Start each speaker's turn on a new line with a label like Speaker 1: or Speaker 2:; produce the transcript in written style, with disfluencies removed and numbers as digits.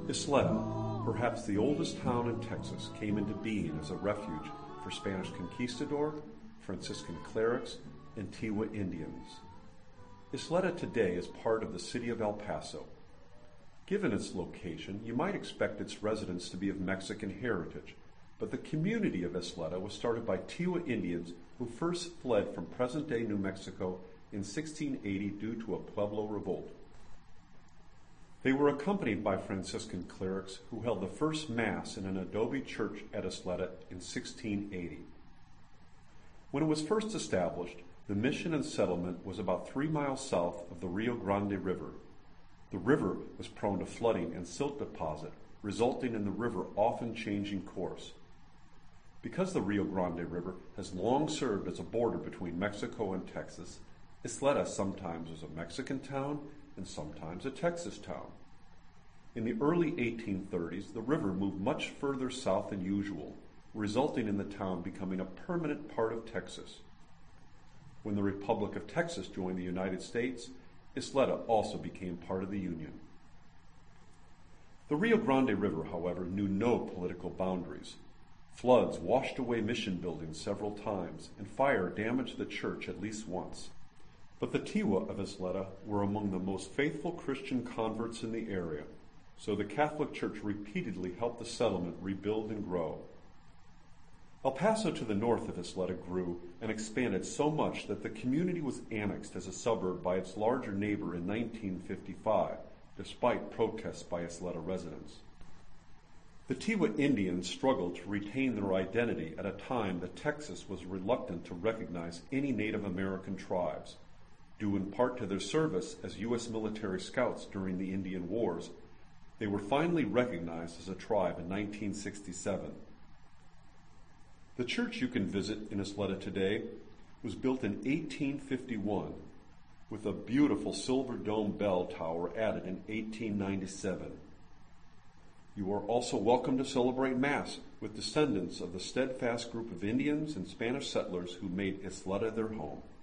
Speaker 1: Ysleta, perhaps the oldest town in Texas, came into being as a refuge for Spanish conquistador, Franciscan clerics, and Tewa Indians. Ysleta today is part of the city of El Paso. Given its location, you might expect its residents to be of Mexican heritage, but the community of Ysleta was started by Tewa Indians who first fled from present-day New Mexico in 1680 due to a Pueblo revolt. They were accompanied by Franciscan clerics who held the first Mass in an adobe church at Ysleta in 1680. When it was first established, the mission and settlement was about 3 miles south of the Rio Grande River. The river was prone to flooding and silt deposit, resulting in the river often changing course. Because the Rio Grande River has long served as a border between Mexico and Texas, Ysleta sometimes was a Mexican town and sometimes a Texas town. In the early 1830s, the river moved much further south than usual, resulting in the town becoming a permanent part of Texas. When the Republic of Texas joined the United States, Ysleta also became part of the Union. The Rio Grande River, however, knew no political boundaries. Floods washed away mission buildings several times, and fire damaged the church at least once. But the Tewa of Ysleta were among the most faithful Christian converts in the area, so the Catholic Church repeatedly helped the settlement rebuild and grow. El Paso to the north of Ysleta grew and expanded so much that the community was annexed as a suburb by its larger neighbor in 1955, despite protests by Ysleta residents. The Tewa Indians struggled to retain their identity at a time that Texas was reluctant to recognize any Native American tribes. Due in part to their service as U.S. military scouts during the Indian Wars, they were finally recognized as a tribe in 1967. The church you can visit in Ysleta today was built in 1851, with a beautiful silver dome bell tower added in 1897. You are also welcome to celebrate Mass with descendants of the steadfast group of Indians and Spanish settlers who made Ysleta their home.